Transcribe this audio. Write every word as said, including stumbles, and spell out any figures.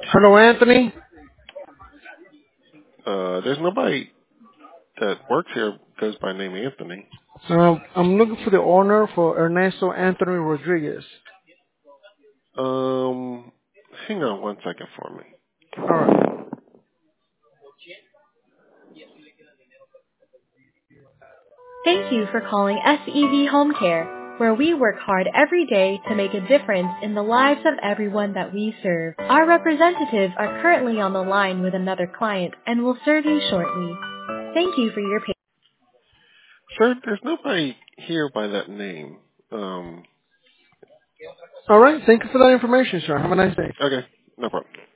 Hello, Anthony. Uh, there's nobody that works here goes by name Anthony. Um, I'm looking for the owner for Ernesto Anthony Rodriguez. Um, hang on one second for me. All right. Thank you for calling S E V Home Care, where we work hard every day to make a difference in the lives of everyone that we serve. Our representatives are currently on the line with another client and will serve you shortly. Thank you for your patience. Sir, there's nobody here by that name. Um, All right. Thank you for that information, sir. Have a nice day. okay, no problem.